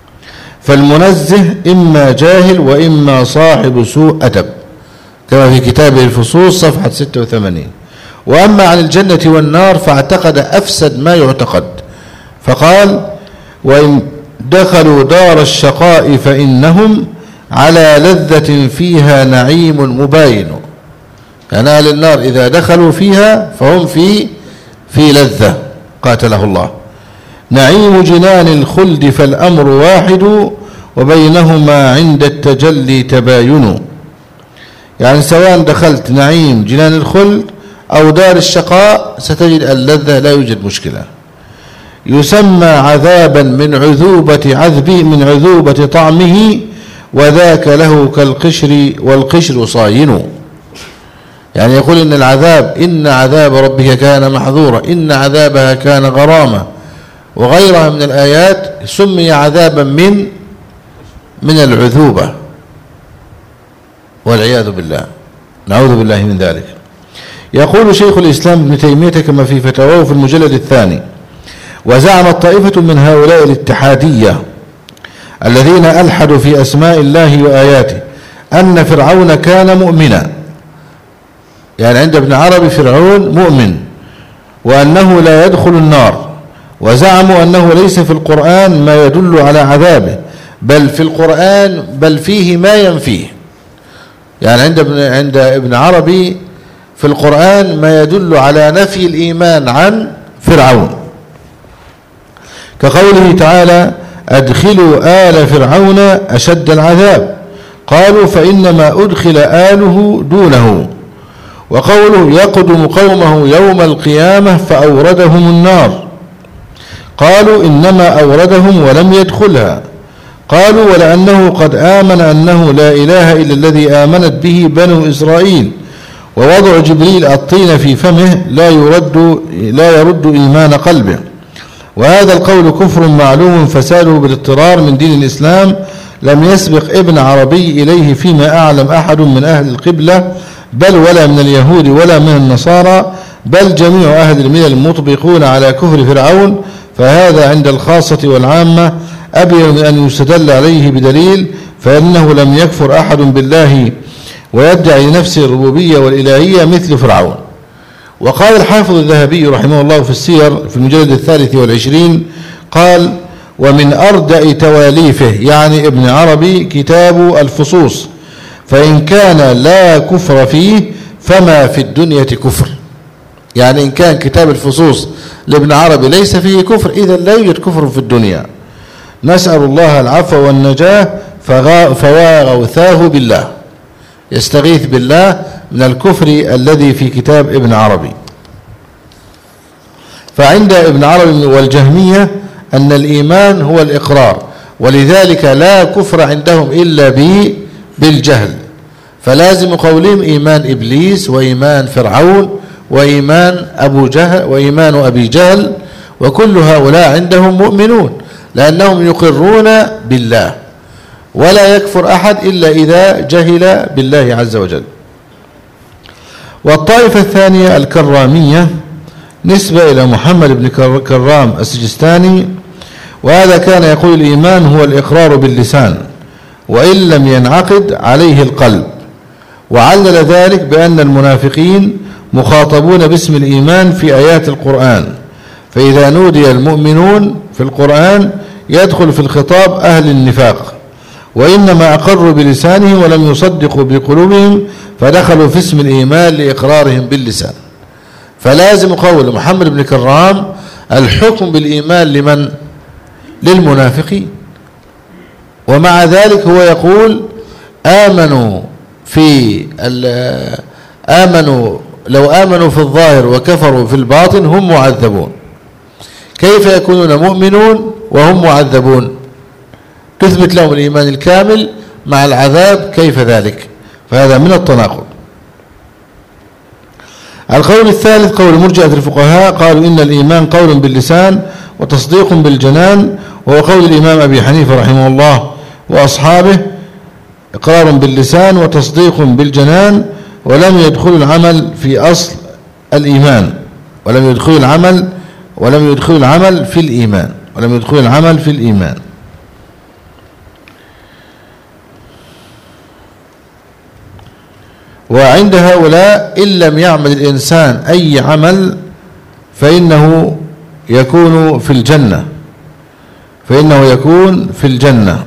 فالمنزه إما جاهل وإما صاحب سوء أدب، كما في كتابه الفصوص صفحة 86. وأما عن الجنة والنار فاعتقد أفسد ما يعتقد، فقال وإن دخلوا دار الشقاء فإنهم على لذة فيها نعيم مباين. يعني أهل النار إذا دخلوا فيها فهم في لذة قاتله الله. نعيم جنان الخلد فالأمر واحد، وبينهما عند التجلي تباين. يعني سواء دخلت نعيم جنان الخلد أو دار الشقاء ستجد اللذة، لا يوجد مشكلة. يسمى عذابا من عذوبة طعمه، وذاك له كالقشر والقشر صاين. يعني يقول إن العذاب إن عذاب ربك كان محذورا، إن عذابها كان غراما، وغيرها من الآيات سمي عذابا من العذوبة، والعياذ بالله، نعوذ بالله من ذلك. يقول شيخ الإسلام ابن تيمية كما في فتاواه في المجلد 2: وزعمت طائفة من هؤلاء الاتحادية الذين ألحدوا في أسماء الله وآياته أن فرعون كان مؤمنا، يعني عند ابن عربي فرعون مؤمن، وأنه لا يدخل النار، وزعموا أنه ليس في القرآن ما يدل على عذابه، بل في القرآن بل فيه ما ينفيه. يعني عند ابن عربي في القرآن ما يدل على نفي الإيمان عن فرعون، كقوله تعالى: أدخلوا آل فرعون أشد العذاب، قالوا فإنما أدخل آله دونه. وقوله: يقدم قومه يوم القيامة فأوردهم النار، قالوا إنما أوردهم ولم يدخلها، قالوا ولأنه قد آمن أنه لا إله إلا الذي آمنت به بنو إسرائيل، ووضع جبريل الطين في فمه لا يرد إيمان قلبه. وهذا القول كفر معلوم فساده بالاضطرار من دين الإسلام، لم يسبق ابن عربي إليه فيما أعلم أحد من أهل القبلة، بل ولا من اليهود ولا من النصارى، بل جميع أهل الملل مطبقون على كفر فرعون. فهذا عند الخاصة والعامة أبين من أن يستدل عليه بدليل، فإنه لم يكفر أحد بالله ويدعي لنفسه الربوبية والإلهية مثل فرعون. وقال الحافظ الذهبي رحمه الله في السير في المجلد 23 قال: ومن أردأ تواليفه، يعني ابن عربي، كتاب الفصوص، فإن كان لا كفر فيه فما في الدنيا كفر. يعني إن كان كتاب الفصوص لابن عربي ليس فيه كفر، إذا لا يوجد كفر في الدنيا. نسأل الله العفو والنجاة، فواغوثاه بالله، يستغيث بالله من الكفر الذي في كتاب ابن عربي. فعند ابن عربي والجهمية أن الإيمان هو الإقرار، ولذلك لا كفر عندهم إلا بالجهل، فلازم قولهم إيمان إبليس وإيمان فرعون وإيمان أبي جهل، وكل هؤلاء عندهم مؤمنون لأنهم يقرون بالله، ولا يكفر أحد إلا إذا جهل بالله عز وجل. والطائفة الثانية الكرامية نسبة إلى محمد بن كرام السجستاني، وهذا كان يقول الإيمان هو الإقرار باللسان وإن لم ينعقد عليه القلب، وعلل ذلك بأن المنافقين مخاطبون باسم الإيمان في آيات القرآن، فإذا نودي المؤمنون في القرآن يدخل في الخطاب أهل النفاق، وإنما أقروا بلسانهم ولم يصدقوا بقلوبهم فدخلوا في اسم الإيمان لإقرارهم باللسان. فلازم قول محمد بن كرام الحكم بالإيمان لمن؟ للمنافقين. ومع ذلك هو يقول لو آمنوا في الظاهر وكفروا في الباطن هم معذبون. كيف يكونون مؤمنون وهم معذبون؟ تثبت لهم الإيمان الكامل مع العذاب، كيف ذلك؟ فهذا من التناقض. القول الثالث قول مرجئة الفقهاء، قالوا إن الإيمان قول باللسان وتصديق بالجنان، وهو قول الإمام أبي حنيفة رحمه الله وأصحابه، إقرار باللسان وتصديق بالجنان، ولم يدخل العمل في أصل الإيمان، ولم يدخل العمل في الإيمان. وعند هؤلاء إن لم يعمل الإنسان أي عمل فإنه يكون في الجنة،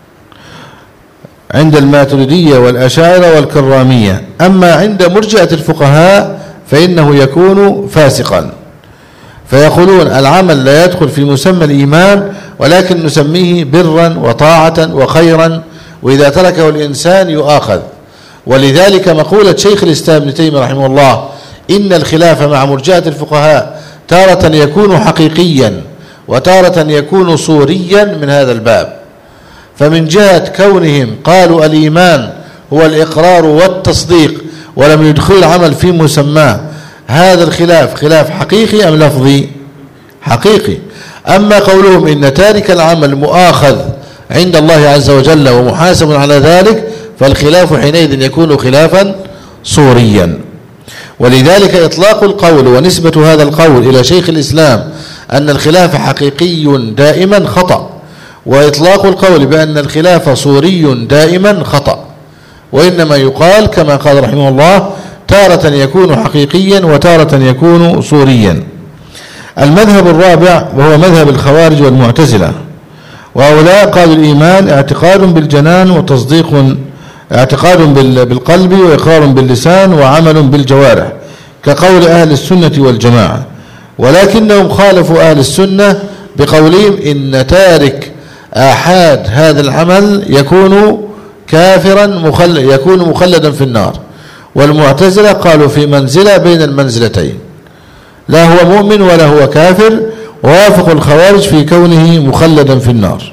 عند الماتريدية والأشاعرة والكرامية. أما عند مرجئة الفقهاء فإنه يكون فاسقا، فيقولون العمل لا يدخل في مسمى الإيمان، ولكن نسميه برا وطاعة وخيرا، وإذا تركه الإنسان يؤاخذ. ولذلك مقولة شيخ الإسلام ابن تيمية رحمه الله إن الخلاف مع مرجئة الفقهاء تارة يكون حقيقيا وتارة يكون صوريا من هذا الباب. فمن جهة كونهم قالوا الإيمان هو الإقرار والتصديق ولم يدخل العمل في مسماه، هذا الخلاف خلاف حقيقي أم لفظي؟ حقيقي. أما قولهم إن تارك العمل مؤاخذ عند الله عز وجل ومحاسب على ذلك، فالخلاف حينئذ يكون خلافا صوريا. ولذلك إطلاق القول ونسبة هذا القول إلى شيخ الإسلام أن الخلاف حقيقي دائما خطأ، وإطلاق القول بأن الخلاف صوري دائما خطأ، وإنما يقال كما قال رحمه الله تارة يكون حقيقيا وتارة يكون صوريا. المذهب الرابع وهو مذهب الخوارج والمعتزلة، وهؤلاء قالوا الإيمان اعتقاد بالجنان وتصديق، اعتقاد بالقلب وإقرار باللسان وعمل بالجوارح كقول أهل السنة والجماعة، ولكنهم خالفوا أهل السنة بقولهم إن تارك آحاد هذا العمل يكون كافرا يكون مخلدا في النار، والمعتزلة قالوا في منزلة بين المنزلتين، لا هو مؤمن ولا هو كافر، ووافق الخوارج في كونه مخلدا في النار.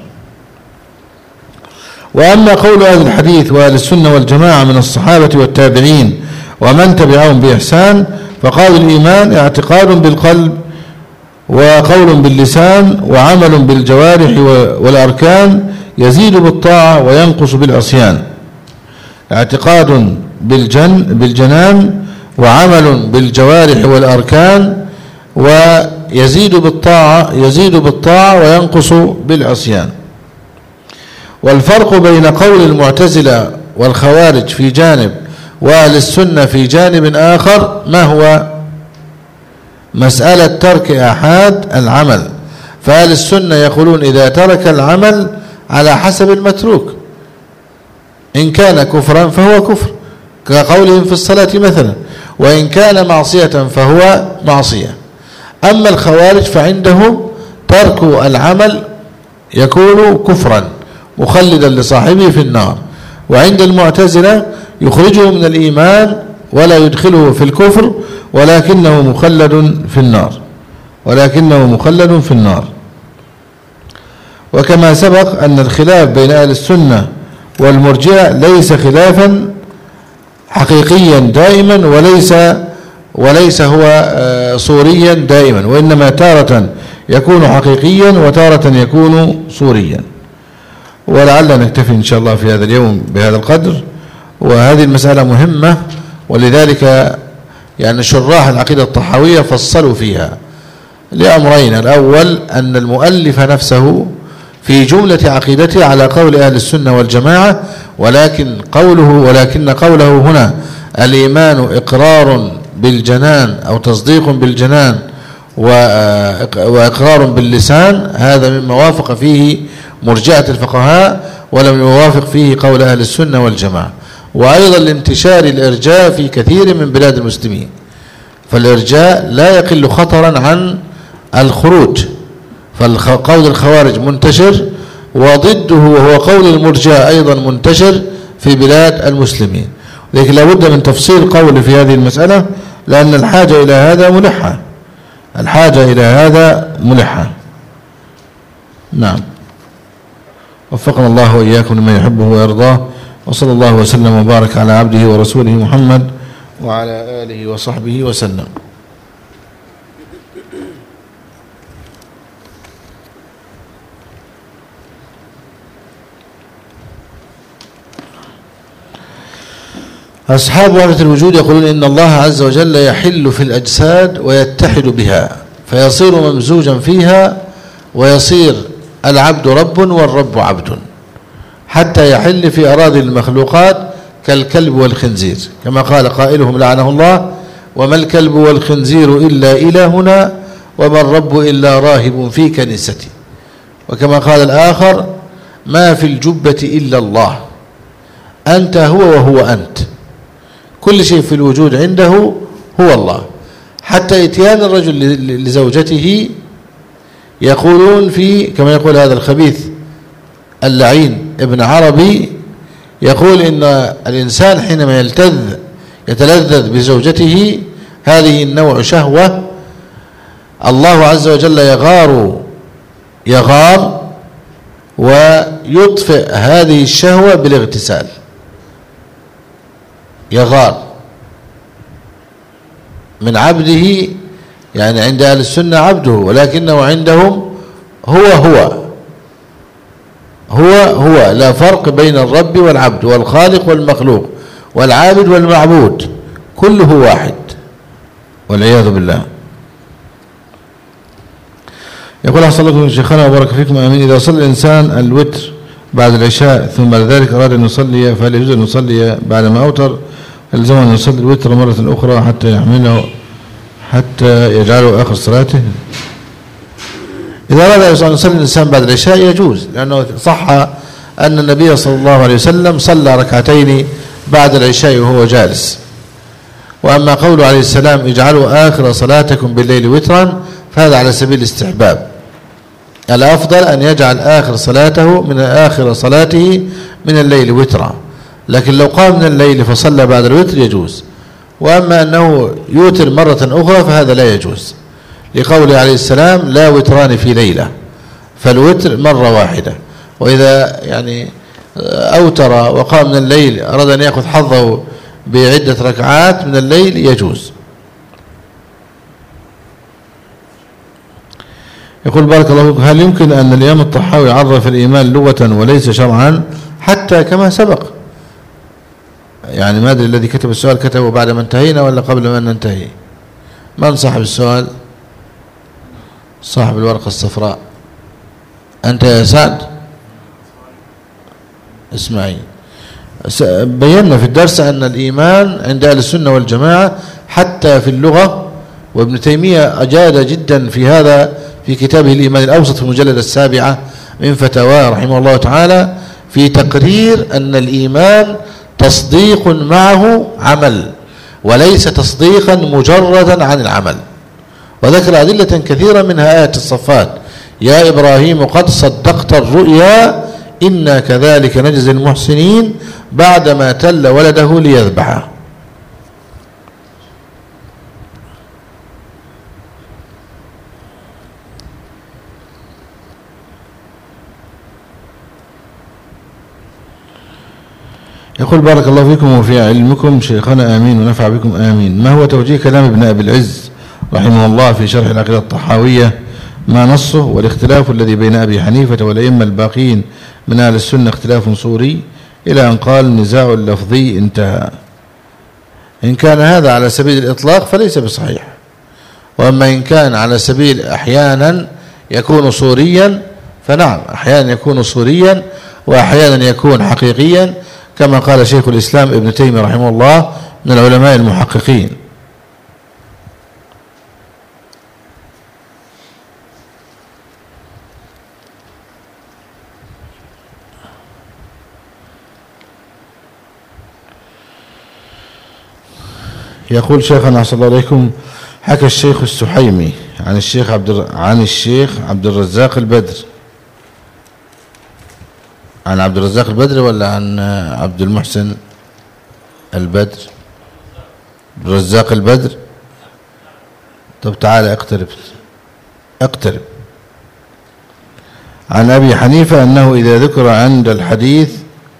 وأما قول أهل الحديث وأهل السنة والجماعة من الصحابة والتابعين ومن تبعهم بإحسان، فقالوا الإيمان اعتقاد بالقلب وقول باللسان وعمل بالجوارح والأركان يزيد بالطاعة وينقص بالعصيان. اعتقاد بالجنان وعمل بالجوارح والأركان ويزيد بالطاعة وينقص بالعصيان. والفرق بين قول المعتزلة والخوارج في جانب وأهل السنة في جانب آخر ما هو؟ مسألة ترك آحاد العمل، فأهل السنة يقولون إذا ترك العمل على حسب المتروك، إن كان كفرا فهو كفر كقولهم في الصلاة مثلا، وإن كان معصية فهو معصية. أما الخوارج فعندهم ترك العمل يكون كفرا مخلدا لصاحبه في النار، وعند المعتزلة يخرجه من الإيمان ولا يدخله في الكفر ولكنه مخلد في النار. وكما سبق أن الخلاف بين أهل السنة والمرجئة ليس خلافا حقيقيا دائما وليس هو صوريا دائما، وإنما تارة يكون حقيقيا وتارة يكون صوريا. ولعلنا نكتفي إن شاء الله في هذا اليوم بهذا القدر. وهذه المسألة مهمة، ولذلك يعني شراح العقيدة الطحاوية فصلوا فيها لأمرين: الأول أن المؤلف نفسه في جملة عقيدته على قول أهل السنة والجماعة، ولكن قوله هنا الإيمان إقرار بالجنان أو تصديق بالجنان وإقرار باللسان، هذا مما وافق فيه مرجئة الفقهاء ولم يوافق فيه قول أهل السنة والجماعة. وأيضا لانتشار الإرجاء في كثير من بلاد المسلمين، فالإرجاء لا يقل خطرا عن الخروج، فقول الخوارج منتشر، وضده وهو قول المرجئة أيضا منتشر في بلاد المسلمين. لكن لابد من تفصيل قول في هذه المسألة، لأن الحاجة إلى هذا ملحة. نعم، وفقنا الله وإياكم لما يحبه ويرضاه، وصلى الله وسلم وبارك على عبده ورسوله محمد وعلى آله وصحبه وسلم. أصحاب وحدة الوجود يقولون إن الله عز وجل يحل في الأجساد ويتحد بها، فيصير ممزوجا فيها، ويصير العبد رب والرب عبد، حتى يحل في أراضي المخلوقات كالكلب والخنزير، كما قال قائلهم لعنه الله: وما الكلب والخنزير إلا إلهنا وما الرب إلا راهب في كنيستي. وكما قال الآخر: ما في الجبة إلا الله، أنت هو وهو أنت، كل شيء في الوجود عنده هو الله. حتى إتيان الرجل لزوجته يقولون كما يقول هذا الخبيث اللعين ابن عربي، يقول إن الإنسان حينما يتلذذ بزوجته هذه النوع شهوة، الله عز وجل يغار ويطفئ هذه الشهوة بالاغتسال. يغار من عبده، يعني عند أهل السنة عبده، ولكنه عندهم هو لا فرق بين الرب والعبد والخالق والمخلوق والعابد والمعبود، كله واحد والعياذ بالله. يقول أحسن لكم شيخنا وبارك فيكم، آمين. إذا صلى الإنسان الوتر بعد العشاء ثم بعد ذلك أراد أن يصلي، فهل يجوز أن يصلي بعد ما أوتر؟ يلزمه أن يصلي الوتر مرة أخرى حتى يجعله آخر صلاته؟ إذا أراد أن يصلي الإنسان بعد العشاء يجوز، لأنه صح أن النبي صلى الله عليه وسلم صلى ركعتين بعد العشاء وهو جالس. وأما قوله عليه السلام اجعلوا آخر صلاتكم بالليل وترا فهذا على سبيل الاستحباب. الأفضل أن يجعل آخر صلاته من الليل وترا، لكن لو قام من الليل فصلى بعد الوتر يجوز. وأما أنه يوتر مرة أخرى فهذا لا يجوز، لقوله عليه السلام لا وتران في ليلة، فالوتر مرة واحدة. وإذا يعني أوتر وقام من الليل أراد أن يأخذ حظه بعدة ركعات من الليل يجوز. يقول بارك الله فيكم، هل يمكن أن الإمام الطحاوي عرف الإيمان لغة وليس شرعا حتى كما سبق؟ يعني ما أدري الذي كتب السؤال كتبه بعد ما انتهينا ولا قبل ما ننتهي؟ من صاحب السؤال؟ صاحب الورقة الصفراء أنت يا سعد؟ اسمعي، بينا في الدرس أن الإيمان عند أهل السنة والجماعة حتى في اللغة، وابن تيمية أجاد جدا في هذا في كتابه الإيمان الأوسط في المجلد 7 من فتاواه رحمه الله تعالى، في تقرير أن الإيمان تصديق معه عمل وليس تصديقا مجردا عن العمل. وذكر أدلة كثيرة منها آية الصفات يا إبراهيم قد صدقت الرؤيا إنا كذلك نجزي المحسنين بعدما تل ولده ليذبحه. يقول بارك الله فيكم وفي علمكم شيخنا آمين ونفع بكم آمين. ما هو توجيه كلام ابن أبي العز رحمه الله في شرح العقيدة الطحاوية، ما نصه والاختلاف الذي بين أبي حنيفة والأئمة الباقين من أهل السنة اختلاف صوري، إلى أن قال نزاع لفظي انتهى. إن كان هذا على سبيل الإطلاق فليس بصحيح، وأما إن كان على سبيل أحيانا يكون صوريا فنعم، أحيانا يكون صوريا وأحيانا يكون حقيقيا، كما قال شيخ الإسلام ابن تيمية رحمه الله من العلماء المحققين. يقول شيخنا أحسن الله عليكم، حكى الشيخ السحيمي عن الشيخ عبد الرزاق البدر، عن عبد الرزاق البدر ولا عن عبد المحسن البدر؟ الرزاق البدر. طب تعالى اقترب. عن أبي حنيفة أنه إذا ذكر عند الحديث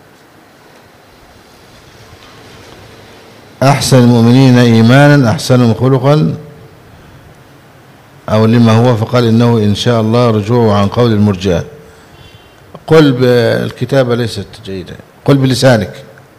أحسن المؤمنين إيمانا أحسنهم خلقا أو لما هو، فقال إنه إن شاء الله رجوع عن قول المرجئة. قل بالكتابة ليست جيدة، قل بلسانك.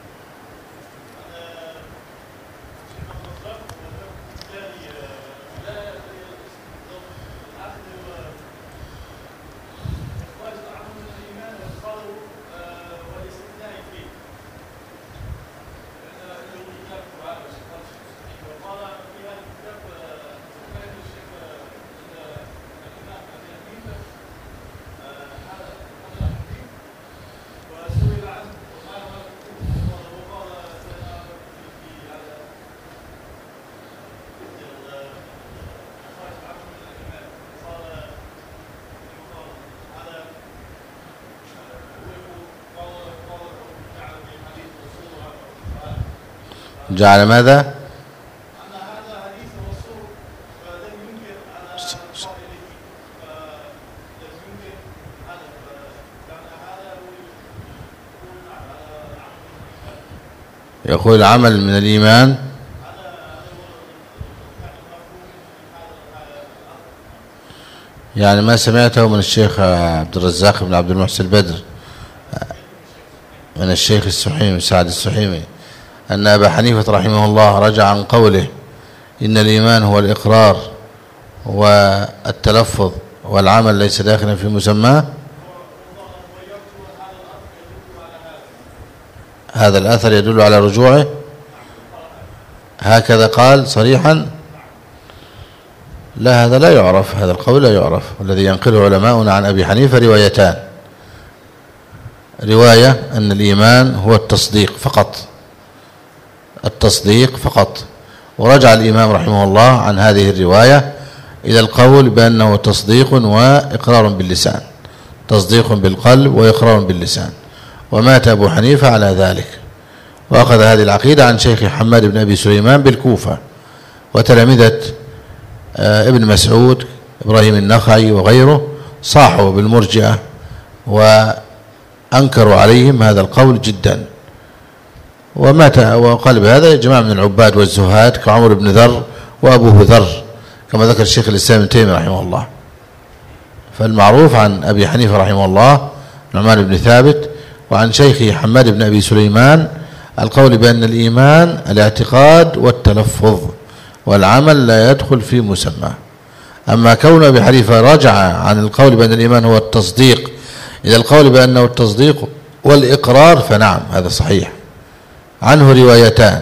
جعل ماذا؟ يقول العمل من الإيمان. يعني ما سمعته من الشيخ عبد الرزاق بن عبد المحسن البدر من الشيخ السحيمي سعد السحيمي أن أبا حنيفة رحمه الله رجع عن قوله إن الإيمان هو الإقرار والتلفظ والعمل ليس داخلا في مسماه. هذا الأثر يدل على رجوعه، هكذا قال صريحا. لا، هذا لا يعرف، هذا القول لا يعرف. والذي ينقله علماؤنا عن أبي حنيفة روايتان: رواية أن الإيمان هو التصديق فقط، التصديق فقط، ورجع الإمام رحمه الله عن هذه الرواية إلى القول بأنه تصديق وإقرار باللسان، تصديق بالقلب وإقرار باللسان، ومات أبو حنيفة على ذلك، وأخذ هذه العقيدة عن شيخ حماد بن أبي سليمان بالكوفة، وتلامذة ابن مسعود إبراهيم النخعي وغيره صاحوا بالمرجئة وأنكروا عليهم هذا القول جدا، ومات وقال بهذا جماعة من العباد والزهاد كعمر بن ذر وأبوه ذر، كما ذكر الشيخ الإسلام ابن تيمية رحمه الله. فالمعروف عن أبي حنيفة رحمه الله نعمان بن ثابت، وعن شيخه حماد بن أبي سليمان القول بأن الإيمان الاعتقاد والتلفظ، والعمل لا يدخل في مسمى. أما كون أبي حنيفة رجع عن القول بأن الإيمان هو التصديق إلى القول بأنه التصديق والإقرار، فنعم هذا صحيح. عنه روايتان: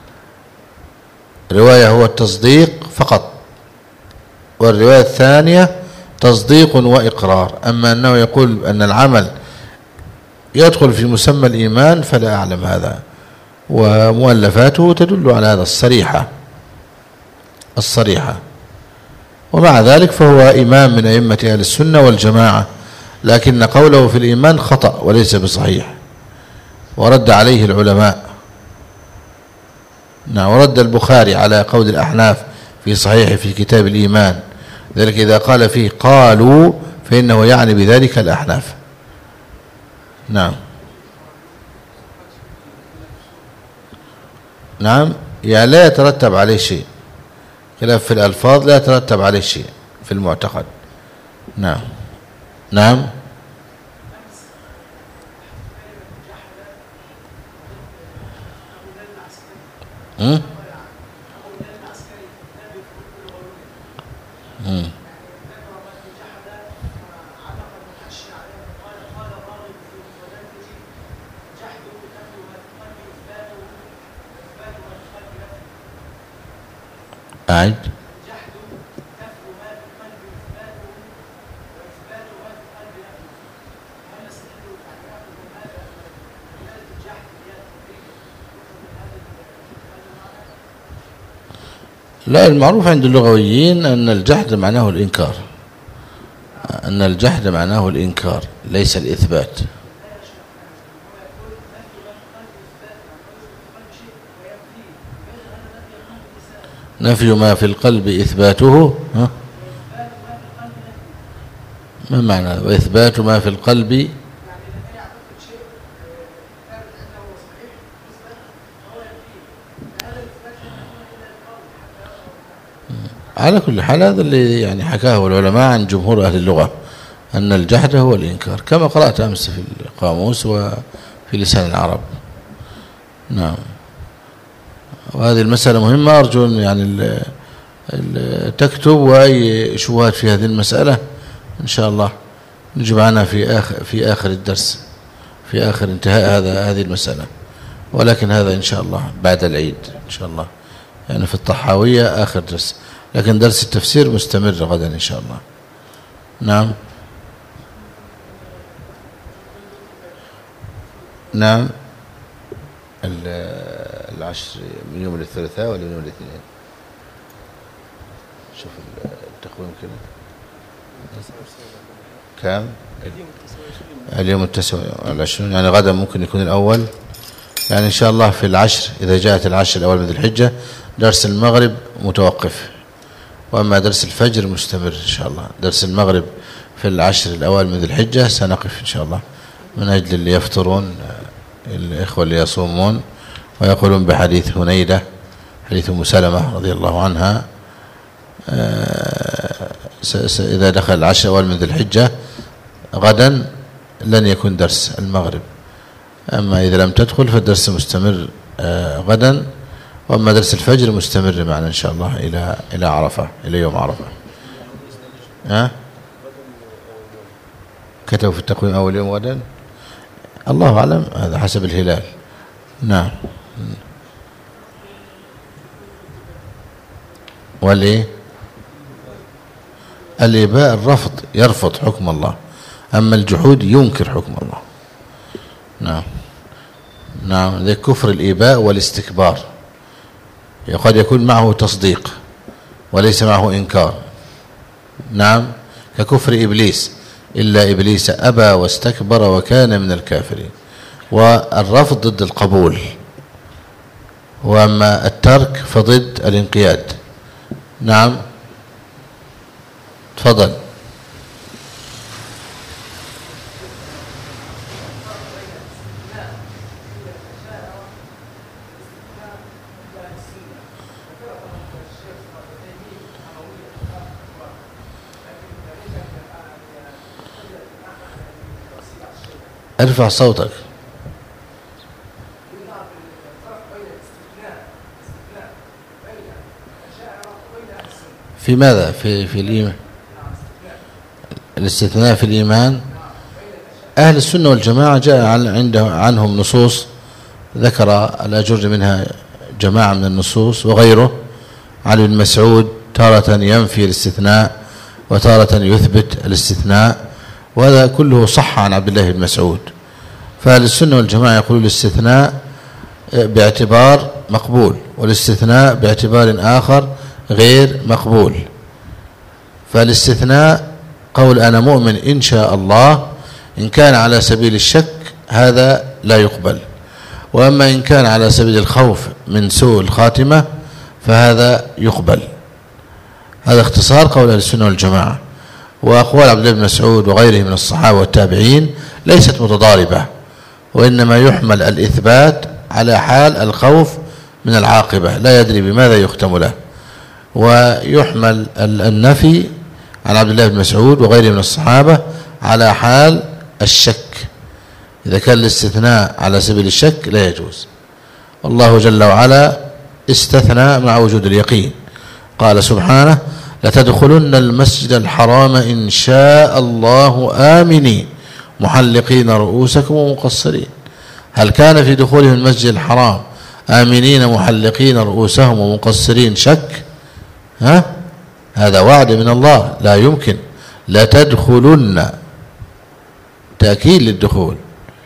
رواية هو التصديق فقط، والرواية الثانية تصديق وإقرار. أما أنه يقول أن العمل يدخل في مسمى الإيمان فلا أعلم هذا، ومؤلفاته تدل على هذا الصريحة. ومع ذلك فهو إمام من أئمة أهل السنة والجماعة، لكن قوله في الإيمان خطأ وليس بصحيح، ورد عليه العلماء. نعم، ورد البخاري على قول الأحناف في صحيح في كتاب الإيمان، ذلك إذا قال فيه قالوا فإنه يعني بذلك الأحناف. نعم، يعني لا يترتب عليه شيء، خلاف في الألفاظ لا يترتب عليه شيء في المعتقد. نعم. أعد. لا، المعروف عند اللغويين أن الجحد معناه الإنكار، أن الجحد معناه الإنكار ليس الإثبات. نفي ما في القلب إثباته، ما معنى وإثبات ما في القلب؟ على كل حال هذا اللي يعني حكاه العلماء عن جمهور أهل اللغة، أن الجحد هو الإنكار، كما قرأت أمس في القاموس وفي لسان العرب. نعم، وهذه المسألة مهمة، أرجو يعني تكتب، وأي شبهات في هذه المسألة إن شاء الله نجيب عنها في آخر الدرس، في آخر انتهاء هذه المسألة، ولكن هذا إن شاء الله بعد العيد إن شاء الله، يعني في الطحاوية آخر درس، لكن درس التفسير مستمر غدا إن شاء الله. نعم. العشر من يوم الثلاثاء ولا من يوم الاثنين؟ شوف التقويم كده كام؟ اليوم 29، يعني غدا ممكن يكون الأول، يعني إن شاء الله في العشر إذا جاءت العشر الأول من ذي الحجة درس المغرب متوقف، وأما درس الفجر مستمر إن شاء الله. درس المغرب في العشر الأول من ذي الحجة سنقف إن شاء الله، من أجل اللي يفطرون، الإخوة اللي يصومون ويقولون بحديث هنيدة، حديث أم سلمة رضي الله عنها، إذا دخل العشر الأول من ذي الحجة غدا لن يكون درس المغرب، أما إذا لم تدخل فالدرس مستمر غدا، وأما درس الفجر مستمر معنا إن شاء الله إلى عرفة، إلى يوم عرفة. كتبوا في التقويم أول يوم غدا، الله أعلم، هذا حسب الهلال. نعم. الإباء الرفض، يرفض حكم الله، أما الجحود ينكر حكم الله. نعم نعم، ذي كفر الإباء والاستكبار قد يكون معه تصديق وليس معه إنكار. نعم، ككفر إبليس، إلا إبليس أبى واستكبر وكان من الكافرين. والرفض ضد القبول، وأما الترك فضد الانقياد. نعم تفضل. ارفع صوتك. في ماذا؟ في الإيمان، الاستثناء في الإيمان. أهل السنة والجماعة جاء عنهم نصوص ذكر الأجر منها جماعة من النصوص وغيره. علي بن مسعود تارة ينفي الاستثناء وتارة يثبت الاستثناء، وهذا كله صح عن عبد الله بن مسعود. فأهل السنة والجماعة يقولون الاستثناء باعتبار مقبول، والاستثناء باعتبار آخر غير مقبول. فالاستثناء قول أنا مؤمن إن شاء الله، إن كان على سبيل الشك هذا لا يقبل، وأما إن كان على سبيل الخوف من سوء الخاتمة فهذا يقبل. هذا اختصار قول أهل السنة والجماعة. وأقوال عبد الله بن مسعود وغيره من الصحابة والتابعين ليست متضاربة، وإنما يحمل الإثبات على حال الخوف من العاقبة، لا يدري بماذا يختم له، ويحمل النفي عن عبد الله بن مسعود وغيره من الصحابة على حال الشك. إذا كان الاستثناء على سبيل الشك لا يجوز. والله جل وعلا استثنى مع وجود اليقين، قال سبحانه لتدخلن المسجد الحرام إن شاء الله آمنين محلقين رؤوسكم ومقصرين. هل كان في دخولهم المسجد الحرام آمنين محلقين رؤوسهم ومقصرين شك؟ هذا وعد من الله لا يمكن. لتدخلن تأكيد للدخول،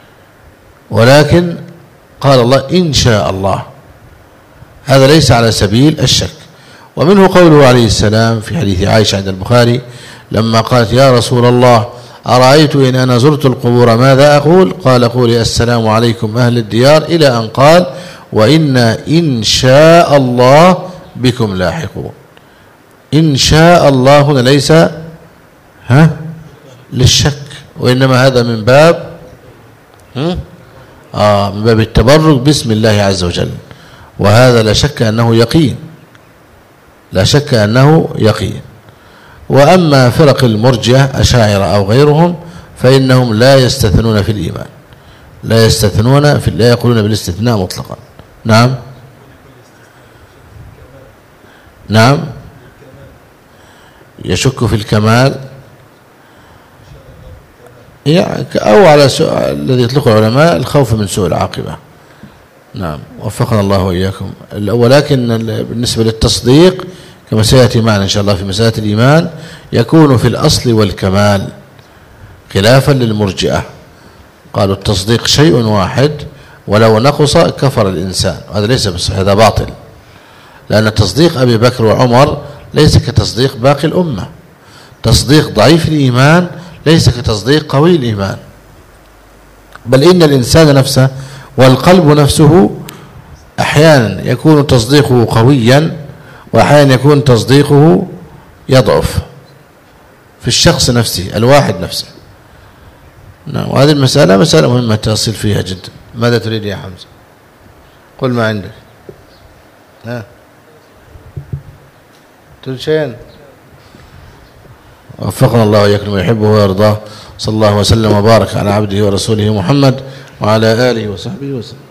ولكن قال الله إن شاء الله، هذا ليس على سبيل الشك. ومنه قوله عليه السلام في حديث عائشة عند البخاري لما قالت يا رسول الله أرأيت إن أنا زرت القبور ماذا أقول؟ قال قولي السلام عليكم أهل الديار، إلى أن قال وإنا إن شاء الله بكم لاحقون. إن شاء الله هنا ليس للشك، وإنما هذا من باب من باب التبرك باسم الله عز وجل، وهذا لا شك أنه يقين، لا شك أنه يقين. وأما فرق المرجئة أشاعرة أو غيرهم فإنهم لا يستثنون في الإيمان، لا يستثنون لا يقولون بالاستثناء مطلقا. نعم نعم، يشك في الكمال أو على الذي يطلقه العلماء الخوف من سوء العاقبة. نعم، وفقنا الله وإياكم. ولكن بالنسبة للتصديق كما سيأتي معنا إن شاء الله في مسألة الإيمان يكون في الأصل والكمال، خلافا للمرجئة قالوا التصديق شيء واحد ولو نقص كفر الإنسان، هذا ليس بصحيح، هذا باطل، لأن تصديق أبي بكر وعمر ليس كتصديق باقي الأمة. تصديق ضعيف الإيمان ليس كتصديق قوي الإيمان، بل إن الإنسان نفسه والقلب نفسه أحيانا يكون تصديقه قويا وأحيانا يكون تصديقه يضعف في الشخص نفسه الواحد نفسه. نعم، وهذه المسألة مسألة مهمة تصل فيها جدا. ماذا تريد يا حمزة؟ قل ما عندك. تريد شيئا؟ وفقنا الله وإياكم ويحبه ويرضاه. صلى الله وسلم وبارك على عبده ورسوله محمد وعلى آله وصحبه وسلم.